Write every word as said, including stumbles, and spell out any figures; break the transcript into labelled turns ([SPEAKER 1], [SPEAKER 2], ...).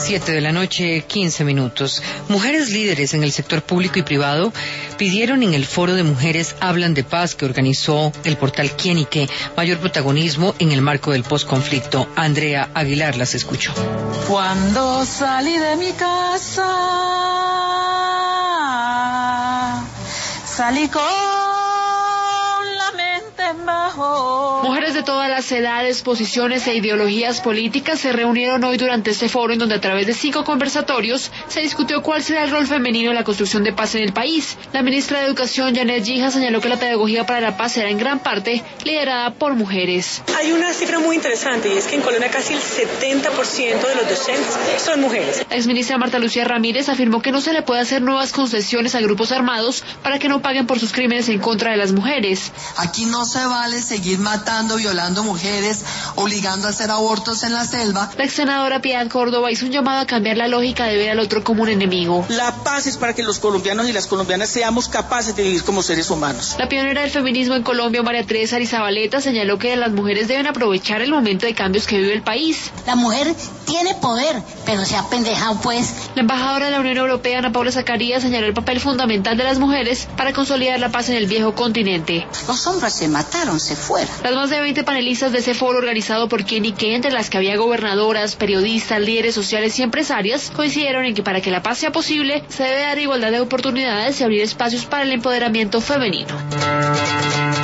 [SPEAKER 1] Siete de la noche, quince minutos. Mujeres líderes en el sector público y privado pidieron en el Foro de Mujeres Hablan de Paz que organizó el portal Quienique mayor protagonismo en el marco del posconflicto. Andrea Aguilar las escuchó.
[SPEAKER 2] Cuando salí de mi casa, salí con la mente en bajo.
[SPEAKER 3] Mujeres de todas las edades, posiciones e ideologías políticas se reunieron hoy durante este foro en donde a través de cinco conversatorios se discutió cuál será el rol femenino en la construcción de paz en el país. La ministra de Educación, Janet Gija, señaló que la pedagogía para la paz será en gran parte liderada por mujeres.
[SPEAKER 4] Hay una cifra muy interesante y es que en Colombia casi el setenta por ciento de los docentes son mujeres.
[SPEAKER 3] La exministra Marta Lucía Ramírez afirmó que no se le puede hacer nuevas concesiones a grupos armados para que no paguen por sus crímenes en contra de las mujeres.
[SPEAKER 5] Aquí no se vale seguir matando, violando mujeres, obligando a hacer abortos en la selva.
[SPEAKER 3] La ex senadora Piedad Córdoba hizo un llamado a cambiar la lógica de ver al otro como un enemigo.
[SPEAKER 6] La paz es para que los colombianos y las colombianas seamos capaces de vivir como seres humanos.
[SPEAKER 3] La pionera del feminismo en Colombia, María Teresa Arizabaleta, señaló que las mujeres deben aprovechar el momento de cambios que vive el país.
[SPEAKER 7] La mujer tiene poder, pero se ha pendejado pues.
[SPEAKER 3] La embajadora de la Unión Europea, Ana Paula Zacarías, señaló el papel fundamental de las mujeres para consolidar la paz en el viejo continente.
[SPEAKER 7] Los hombres se mataron, se fueron.
[SPEAKER 3] Las más de veinte panelistas de ese foro organizado por Quienique, entre las que había gobernadoras, periodistas, líderes sociales y empresarias, coincidieron en que para que la paz sea posible se debe dar igualdad de oportunidades y abrir espacios para el empoderamiento femenino.